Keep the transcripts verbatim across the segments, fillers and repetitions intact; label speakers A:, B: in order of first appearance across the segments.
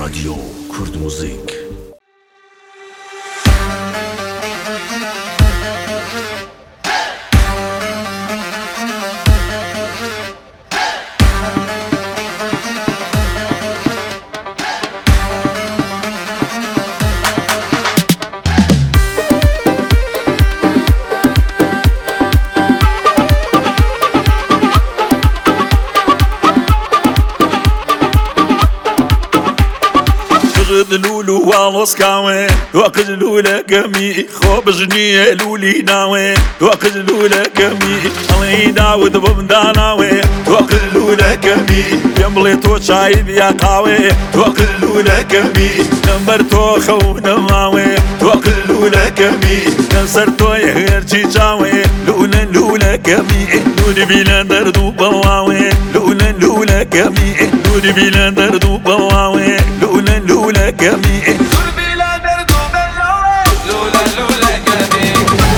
A: راديو كرد موزيك.
B: لولو والوس كاوي وقت لولا قمي خوب جنيه لولي ناوي وقت لولا قمي الله داود بمداناوي وقت لولا قمي يملي تو شايب يا قاوي وقت لولا قمي نمرتو خونا ماوي وقت لولا قمي نصرتو يهرجي جاوي لولا لولا قمي نودي بلا دردو بواوي لولا لولا قمي نودي بلا دردو بواوي لولا لولا قمي
C: نور بلا درد وبلاوي لولا لولا قمي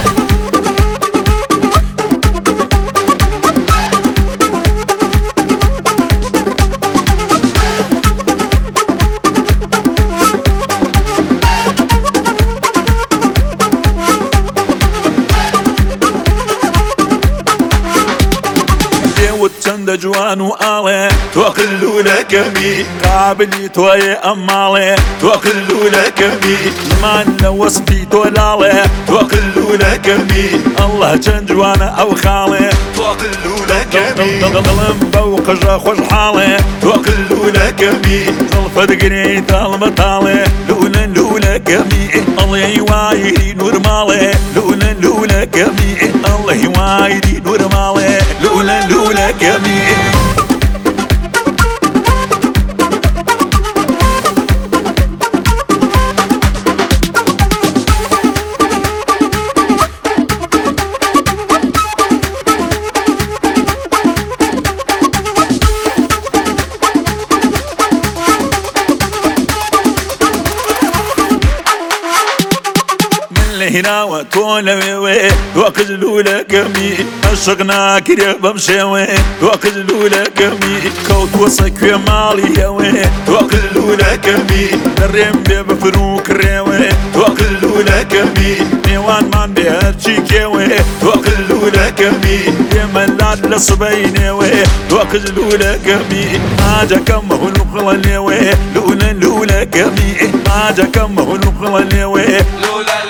B: وتشند جوان وآله توكلوا لك مي قابلي توي أمالي توكلوا لك مي ما نوس في تولاله توكلوا لك مي الله كان جوان أو خالي توكلوا لك مي ظلم فوق جا خوش حالي توكلوا لك مي ظلفت قريت المطالي لولا لولا كمي الله يوايدي نور مالي لولا لولا كمي الله يوايدي نور مالي لولا لولا كمي هنا وتولا وي وكجلو لكمي عشقنا كريه بمشاوي وكجلو لكمي كوت وصك في مالي يوي وكجلو لكمي الريم بفروك ريوي وكجلو لكمي نيوان مان بهرشي كيوي وكجلو لكمي يملاد لصبيني وي وكجلو لكمي حاجة كم هو الخلال يوي لولا لولا كمي حاجة كم هو الخلال يوي
C: لولا